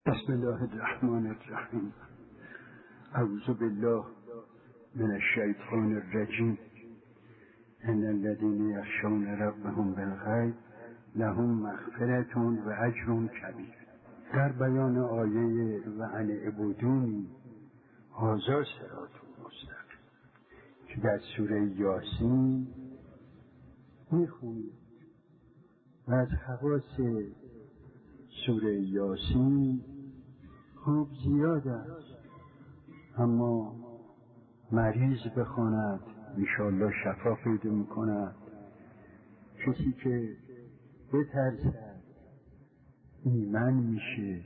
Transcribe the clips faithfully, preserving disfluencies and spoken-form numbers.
بسم الله الرحمن الرحیم. اعوذ بالله من الشیطان الرجیم. ان الذين يخشون ربهم بالغیب لهم مغفرة و اجر کبیر. در بیان آیه و ان اعبدونی هذا صراط مستقیم که در سوره یاسین میخونید و از خواص سوره یاسین خوب زیاد است، اما مریض بخواند انشاءالله شفا پیدا میکند. کسی که بترسد ایمن میشه،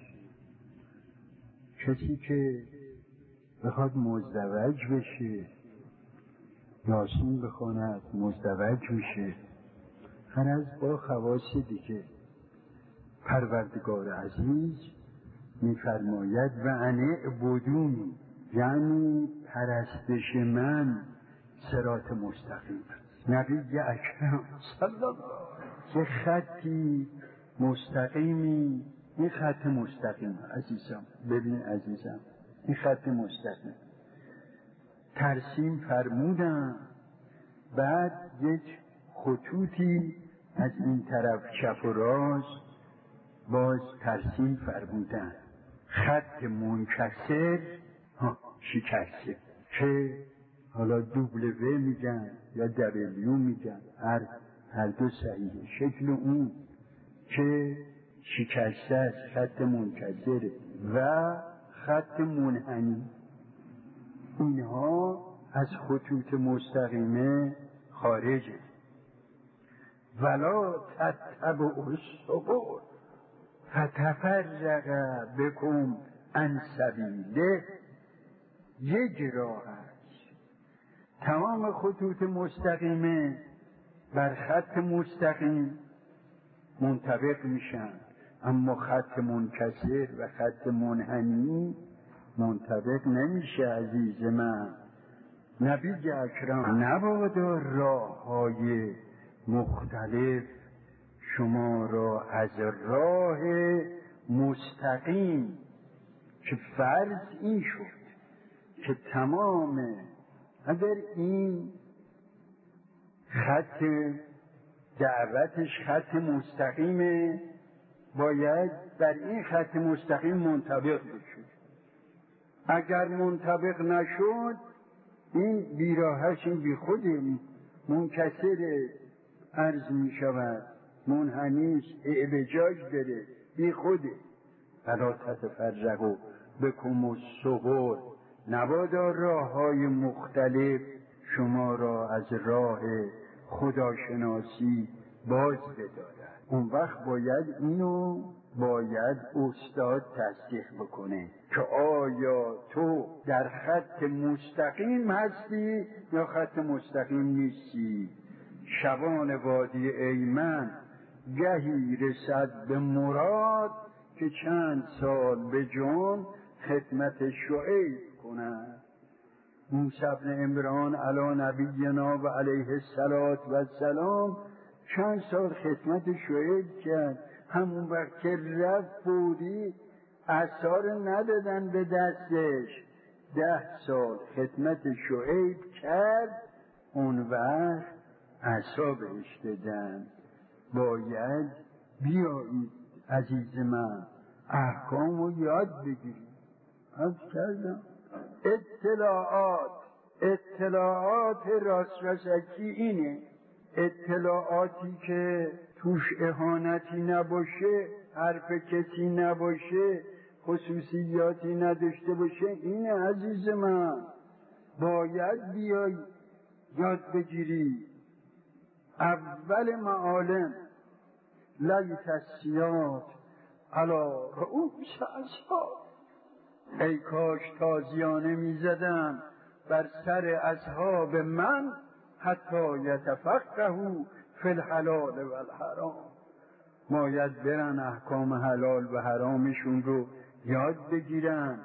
کسی که بخواد مزدوج بشه یاسین بخواند مزدوج میشه. هر از با خواص دیگه. پروردگار عزیز میفرماید و ان اعبدونی، یعنی پرستش من صراط مستقیم است. نبی اکرم صلی الله یه خطی مستقیمی، این خط مستقیم عزیزم، ببین عزیزم، این خط مستقیم ترسیم فرمودن، بعد یک خطوطی از این طرف چپ و راست باز ترسیم فرمودن. خط منکسر شکسته که حالا دوبلوه میگن یا دبلیو میگن، هر هر دو صحیحه. شکل اون که شکسته است خط منکسره و خط منحنی، اینها از خطوط مستقیمه خارجه. ولا تتبعوا السبل فتفرق بكم عن سبیله. یک راه است. تمام خطوط مستقیمه بر خط مستقیم منطبق میشن، اما خط منکسر و خط منحنی منطبق نمیشه. عزیز من، نبی اکرم نبادا راه های مختلف شما را از راه مستقیم، که فرض این شد که تمام، اگر این خط دعوتش خط مستقیمه باید بر این خط مستقیم منطبق بشه. اگر منطبق نشد این بیراهش این بی خود منکسر عرض می شود، منحنیش اعوجاج داره، بی خوده. فلا تتفرقوا بکم السبل، نبادا راه های مختلف شما را از راه خداشناسی باز بدارد. اون وقت باید اینو باید استاد تصدیق بکنه که آیا تو در خط مستقیم هستی یا خط مستقیم نیستی. شبان وادی ایمن گهی رسد به مراد که چند سال به جان خدمت شعیب کند. موسی بن عمران علی نبینا و علیه الصلاة و السلام چند سال خدمت شعیب کرد. همون وقت که رفت بودی اثار ندادن به دستش، ده سال خدمت شعیب کرد، اون وقت عصا بهش دادن. باید بیایید عزیز من احکام رو یاد بگیرید. از کردم اطلاعات اطلاعات راسترسکی اینه، اطلاعاتی که توش اهانتی نباشه، حرف کسی نباشه، خصوصیاتی نداشته باشه، اینه عزیز من. باید بیای یاد بگیری. اول معالم لیت السیاد علی رؤوس اصحاب، ای کاش تازیانه می زدم بر سر اصحاب من حتی یتفقهوا فی الحلال و الحرام. باید برن احکام حلال و حرامشون رو یاد بگیرن.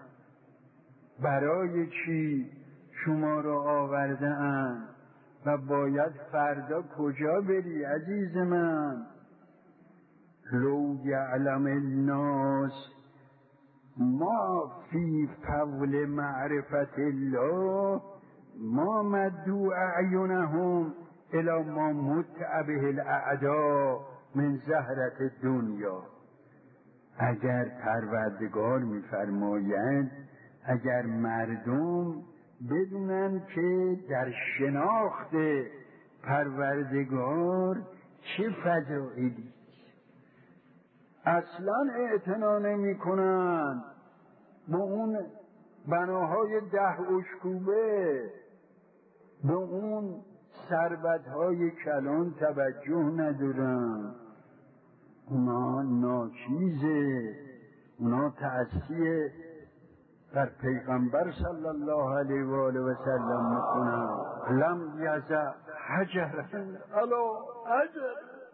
برای چی شما رو آورده اند و باید فردا کجا بری عزیز من؟ لو یعلم الناس ما فی فضل معرفت الله ما مدوا اعینهم الی ما متع به الاعداء من زهرة دنیا. اگر پروردگار می‌فرماید اگر مردم بدونن که در شناخت پروردگار چه فضائلی اصلا اعتنا نمی کنن، به اون بناهای ده اشکوبه، به اون ثروت‌های کلان توجه ندارن، اونا ناچیزه، اونا تأثیر در پیغمبر صلی الله علیه و آله و سلم میکنن. لم یزع حجرا علی حجر،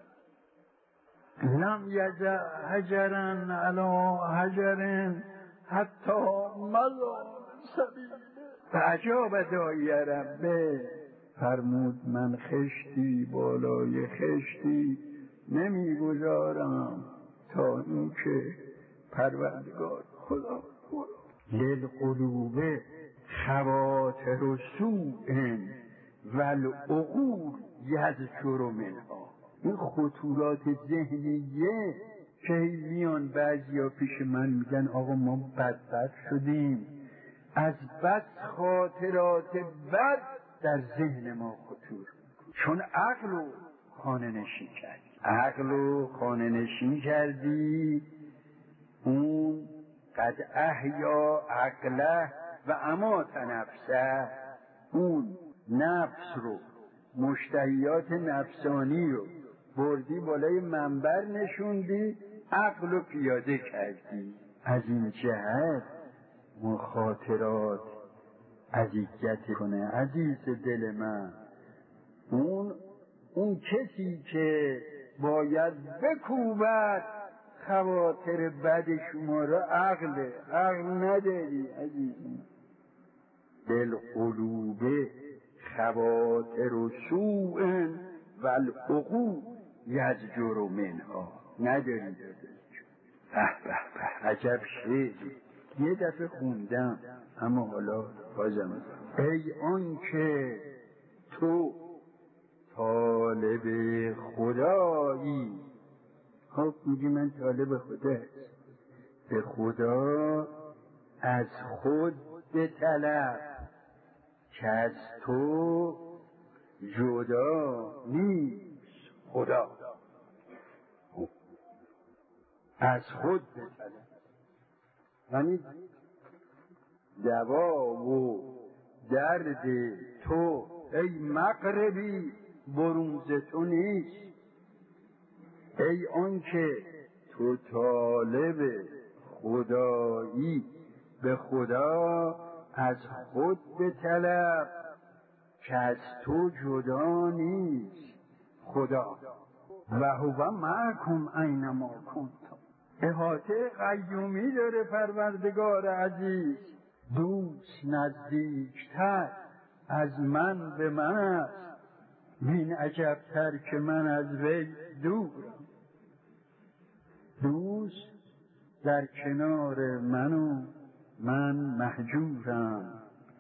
لم یزع حجرا علی حجر حتی مضى سبیل فاجاب داعی ربه. فرمود من خشتی بالای خشتی نمیگذارم تا اینکه پروردگار خدا خدا للقلوب خواطر سوء والعقول یزجر منها. این خطورات ذهنیه که میان بعضیا پیش من میگن آقا ما بدبخت شدیم، از بس خاطرات بد در ذهن ما خطور، چون عقل رو خانه نشین کردی عقل رو خانه نشین کردی اون قد احیا عقله و امات نفسه، اون نفس رو مشتهیات نفسانی رو بردی بالای منبر نشوندی، عقل رو پیاده کردی. از این جهت اون خاطرات اذیت کنه. عزیز دل من، اون اون کسی که باید بکوبد خواطر بد شما را عقل عقل نداری عزیزم. بالقلوب خواطر سوء والعقول یزجر منها. نداری دادش. به به به عجب شعری یه دفعه خوندم اما حالا بازم ای آن که تو طالب خدایی. خب میگی من طالب خدا، به خدا از خود بطلب که از تو جدا نیست خدا. از خود بطلب یعنی دوا و درد تو ای مغربی برون ز تو نیست. ای آنکه تو طالب خدایی، به خدا از خود بطلب که از تو جدا نیست خدا. و هو معکم اینما کنتم. احاطه قیومی داره پروردگار عزیز. دوست نزدیکتر از من به من است، وین عجبتر که من از وی دورم. دوست در کنار من و من محجورم.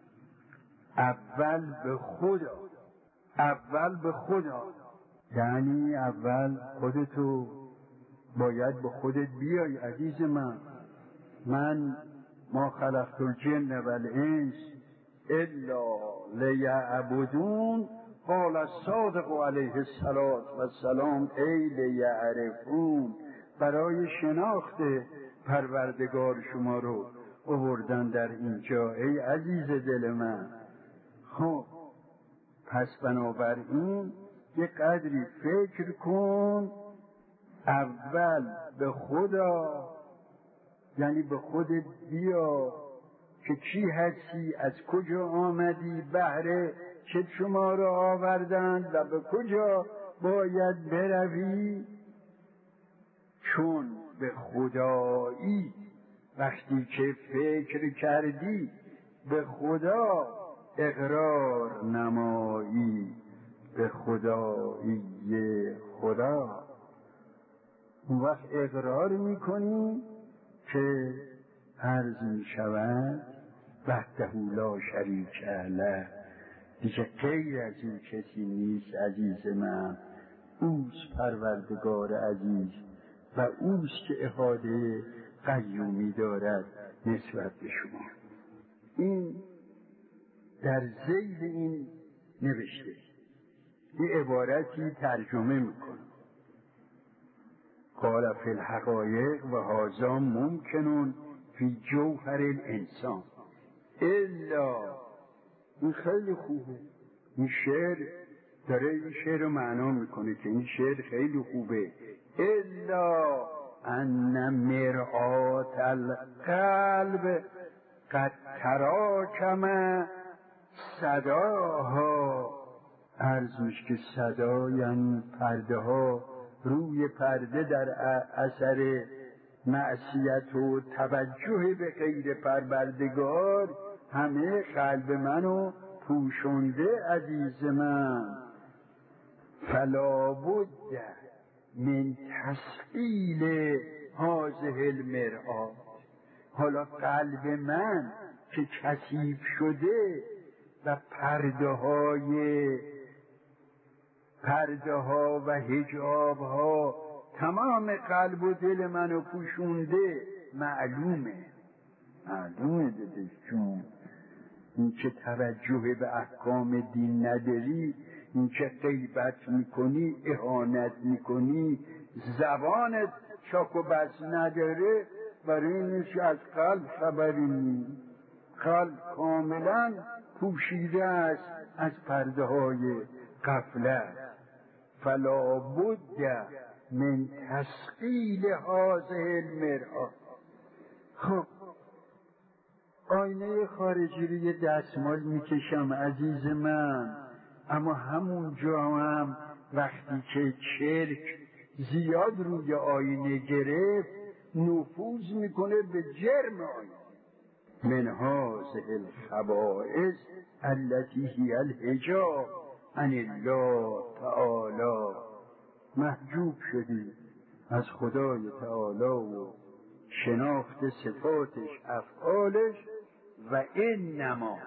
اول به خدا، اول به خدا یعنی اول خودتو باید به خودت بیای عزیز من. من ما خلقت الجن والانس الا لیعبدون. قال الصادق علیه السلام ای لیعرفون. برای شناخت پروردگار شما رو آوردن در اینجا ای عزیز دل من. خب پس بنابراین یه قدری فکر کن. اول به خدا یعنی به خودت بیا که کی هستی، از کجا آمدی، بهره چه شما را آوردند و به کجا باید بروی. چون به خدایی وقتی که فکر کردی به خدا اقرار نمایی، به خدایی خدا، اون وقت اقرار میکنی که عرض می شود وحده لا شریک له، دیگه غیر از این کسی نیست عزیز من. اوست پروردگار عزیز و اوست که احاطه قیومی دارد نسبت به شما. این در ذیل این نوشته، یه عبارتی ترجمه میکنه. قال فی الحقایق و هذا ممکن فی جوهر الانسان الا، این خیلی خوبه، این شعر داره این شعر رو معنا میکنه که این شعر خیلی خوبه. الا ان مرآت القلب قد تراکم صداها. عرض میشه که صدا یعنی پرده ها، روی پرده در اثر معصیت و توجه به غیر پروردگار همه قلب منو پوشونده عزیز من. فلا بد من تسقیل هذه المرآت. حالا قلب من که کثیف شده و پرده های پرده ها و حجاب ها تمام قلب و دل منو پوشونده، معلومه معلومه دادش جون، این که توجه به احکام دین نداری، این که غیبت میکنی، اهانت میکنی، زبانت چاک و بس نداره، برای اینش از قلب خبری نیست. قلب کاملا پوشیده است از پرده های غفلت. فلا بد من تسقیل هذه المرآت. خب آینه خارجی رو یه دستمال میکشم عزیز من، اما همون جا هم وقتی که چرک زیاد روی آینه گرفت نفوذ میکنه به جرم آینه. من هذه الخبائث التي هي الحجاب عن الله تعالی. محجوب شدی از خدای تعالی و شناخت صفاتش، افعالش. و انما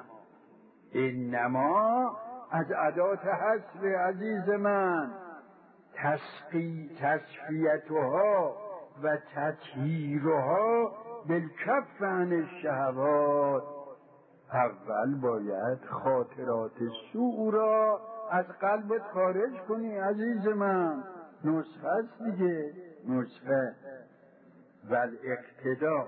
انما از ادات حصر عزیز من، تسقی تصفیتها و تطهیرها بالکف عن الشهوات. اول باید خاطرات سوء را از قلبت خارج کنی عزیز من. نسخه است دیگه، نسخه. و الاقتداء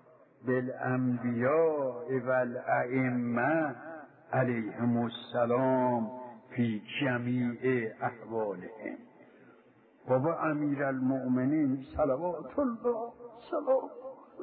بالانبیاء و الائمه علیهم السلام فی جمیع احوالهم. بابا امیر المؤمنین صلوات الله سلام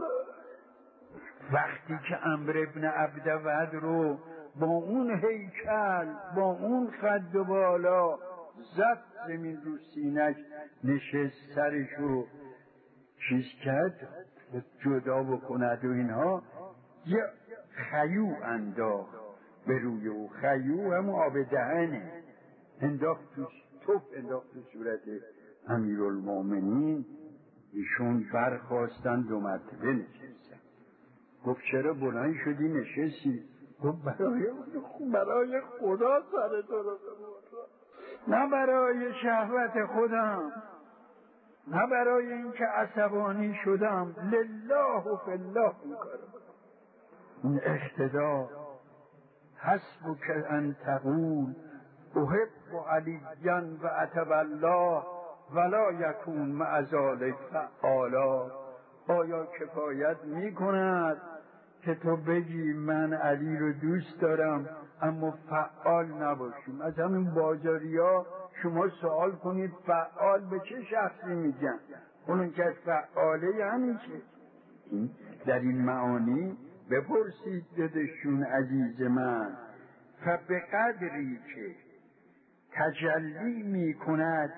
وقتی که عمرو ابن عبدود رو با اون هیکل، با اون خد و بالا زد زمین رو سینش نشست، سرشو چیز کرد جدا بکند و اینها، یه خیو انداخت به روی او. خیو هم آب دهنه، انداخت تو توف انداخت تو صورت امیرالمؤمنین. ایشون برخواستن دو مرتبه نشستن. گفت چرا بلند شدی نشستی؟ گفت برای برای خدا سر تو رو ببرم، نه برای شهوت خودم، نه برای اینکه عصبانی شدم، لله و فی الله این کارو. این اقتدا حسبک ان تقول احب علیا و اتولا ولا یکون مع ذلک فعالا. آیا کفایت می کند که تو بگی من علی رو دوست دارم اما فعال نباشیم؟ از همین بازاریا شما سوال کنید فعال به چه شخصی میگن؟ اون که فعاله یعنی چه؟ این در این معانی بپرسید دادشون عزیز من. فبقدری که تجلی می کند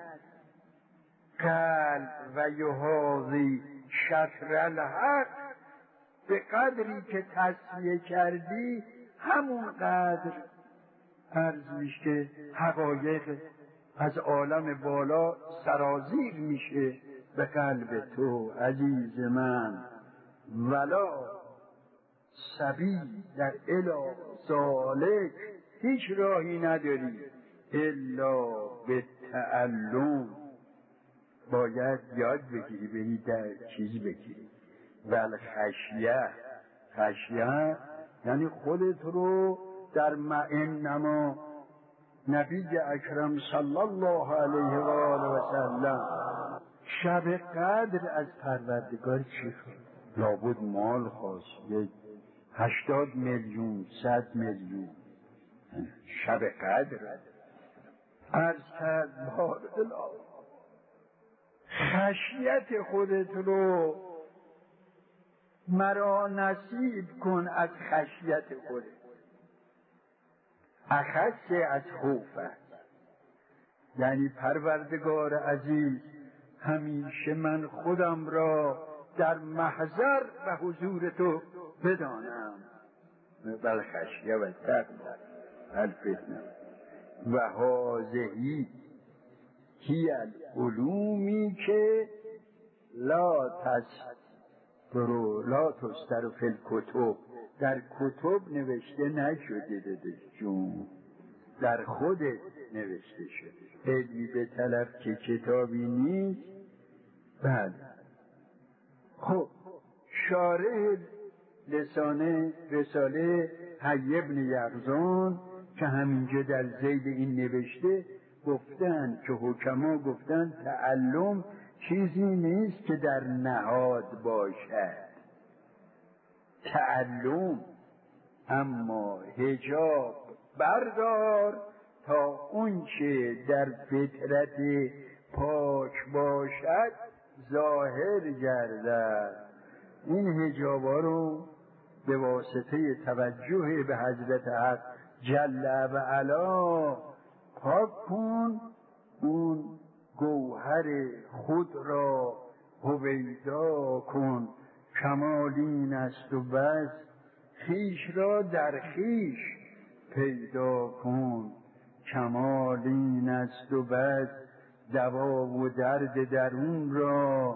قلب و یحاذی شطر الحق، به قدری که تصفیه کردی همون قدر عرض میشه که حقایق از عالم بالا سرازیر میشه به قلب تو عزیز من. ولا سبیل در الی ذالک هیچ راهی نداری الا به تعلم. باید یاد بگیری، بری در چیز بگیری. ول خشیه، خشیه یعنی خودت رو در انما نبی اکرم صلی الله علیه و آله و سلم شب قدر از پروردگار چی خواست؟ لابد مال خواست، یک هشتاد میلیون صد میلیون شب قدر. عرض کرد بار اله خشیت خودت رو مرا نصیب کن از خشیت خودت. اخص از خوفت یعنی پروردگار عزیز همیشه من خودم را در محضر و حضور تو بدانم. بل خشیه و تقوا الفتنه و هذهی هی العلومی که لا تستر لا تستر فی الکتب، در کتب نوشته نشده دادش جون، در خودت نوشته شده. علمی به طلب که کتابی نیست. بله خب شارح لسانه رساله حی ابن یقظان که همینجا در ذیل این نوشته گفتن که حکما گفتن تعلم چیزی نیست که در نهاد باشد. تعلم اما حجاب بردار تا اون چه در فطرت پاک باشد ظاهر گردد. این حجابا رو به واسطه توجه به حضرت حق جل و علا پاک کن، اون گوهر خود را هویدا کن. کمالین است و بس خیش را در خیش پیدا کن. کمالین است و بس دوا و درد درون را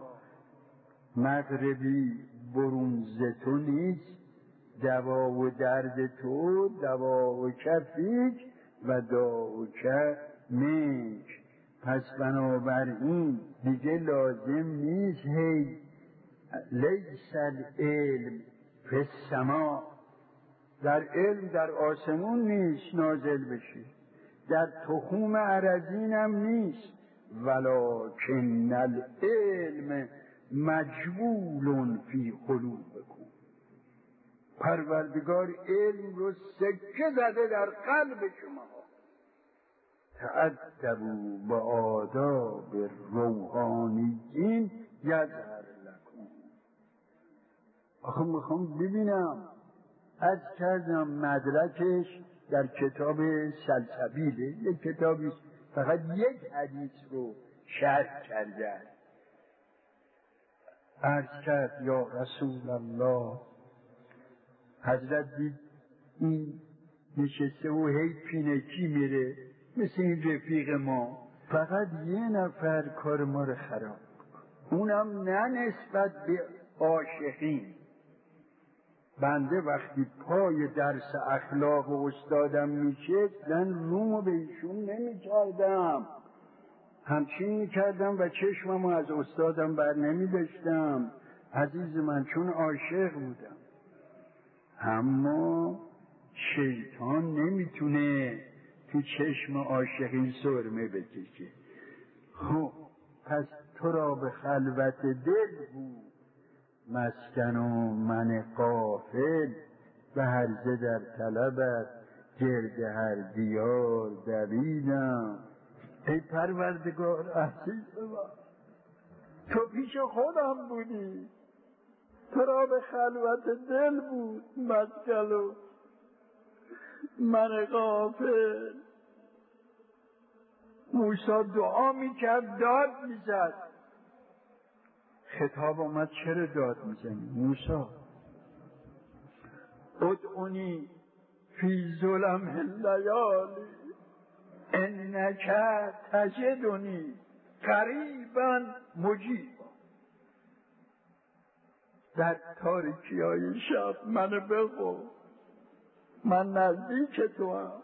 مغربی برون ز تو نیست. دوا و درد تو دوا و کفیک و داوک منک. پس بنابراین دیگه لازم نیست هی لیس العلم فی السما، در علم در آسمون نیست نازل بشه، در تخوم ارضین هم نیست. ولکن العلم مجبول فی قلوبکم، پروردگار علم رو سکه زده در قلب شما. تأدبوا با آداب روحانیین یظهر لکم. آخه میخوام ببینم، از کردم مدرکش در کتاب سلسبیله، یک کتابی فقط یک حدیث رو شرح کرده. عرض کرد یا رسول الله، حضرت دید این نشسته و هی پینکی میره مثل این رفیق ما، فقط یه نفر کار ما رو خراب، اونم نه نسبت به عاشقین. بنده وقتی پای درس اخلاق و استادم میشست من رومو به ایشون نمی کردم، همچین میکردم و چشممو از استادم بر نمی داشتم. عزیز من چون عاشق بودم. اما شیطان نمیتونه تو چشم عاشقین سرمه بکشه. خب پس تو را به خلوت دل بود مسکن و من غافل، به هرزه در طلبت گرد هر دیار دویدم. ای پروردگار عزیز من، تو پیش خودم بودی، تو را به خلوت دل بود مسکن و من غافل. موسی دعا میکرد داد میزد. خطاب آمد چرا داد میزنی موسی؟ ادعونی فی ظلم اللیالی انک تجدنی قریبا مجیبا. در تاریکی های شب منو بخور، من نزدیک تو هم،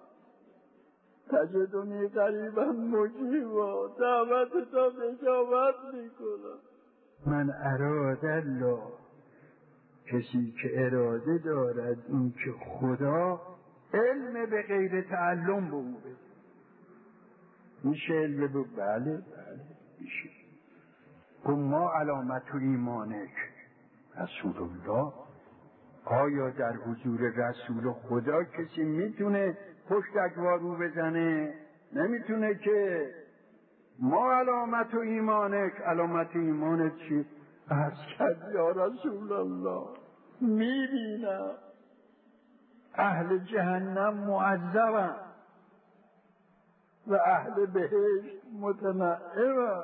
تجدنی قریبا مجیبا، دعوت تا بجابت میکنم. من اراد الله، کسی که اراده دارد این که خدا علم به غیر تعلم به او بده. میشه علم به بله بله میشه. گفت ما علامت و ایمانک رسول الله. آیا در حضور رسول خدا کسی میتونه پشت اگوارو بزنه؟ نمیتونه که. ما علامت و ایمانک، علامت ایمانت چی؟ عرض کرد یا رسول الله میبینم اهل جهنم معذبن و اهل بهشت متنعمن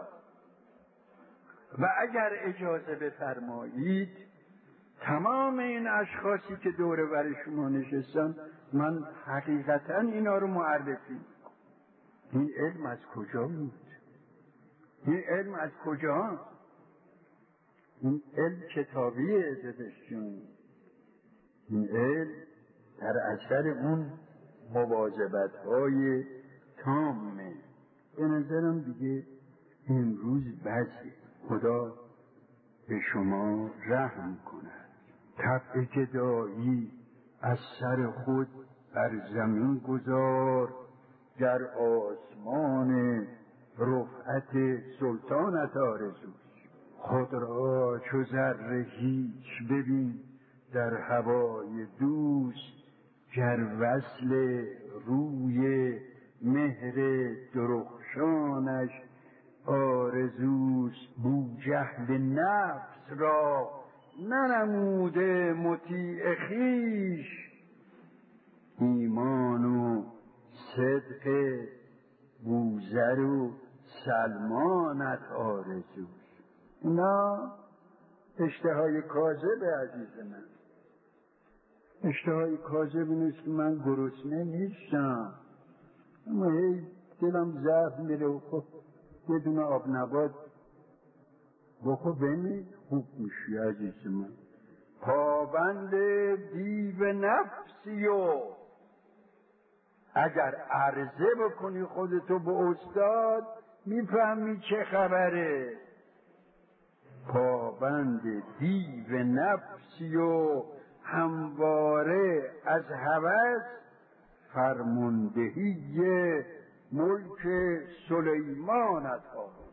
و اگر اجازه بفرمایید تمام این اشخاصی که دور بر شما نشستن من حقیقتا اینا رو معرفی میکنم. این علم از کجا بود؟ این علم از کجا؟ این علم کتابیه دادشون. این علم در اثر اون مواظبت های تامه. به نظرم دیگه امروز بسه. خدا به شما رحم کند. طبع جدایی از سر خود بر زمین گذار، در آسمان رفعت سلطانت آرزوست. خود را چو ذره هیچ ببین در هوای دوست، گر وصل روی مهر درخشانش آرزوست. بوجهل نفس را ننموده مطیع خویش، ایمان و صدق بوذر و سلمانت آرزوست. اینا اشتهای کاذب عزیز من. اشتهای کاذب نیست که من گرسنه نیستم، اما هی دلم ضعف میره و خب یه دونه آب نبات بخور بمی خوب میشی عزیز من. پابند دیو نفسی و اگر عرضه بکنی خودتو به استاد میفهمی چه خبره. پابند دیو نفسی و همواره از هوس، فرماندهی ملک سلیمانت آمد.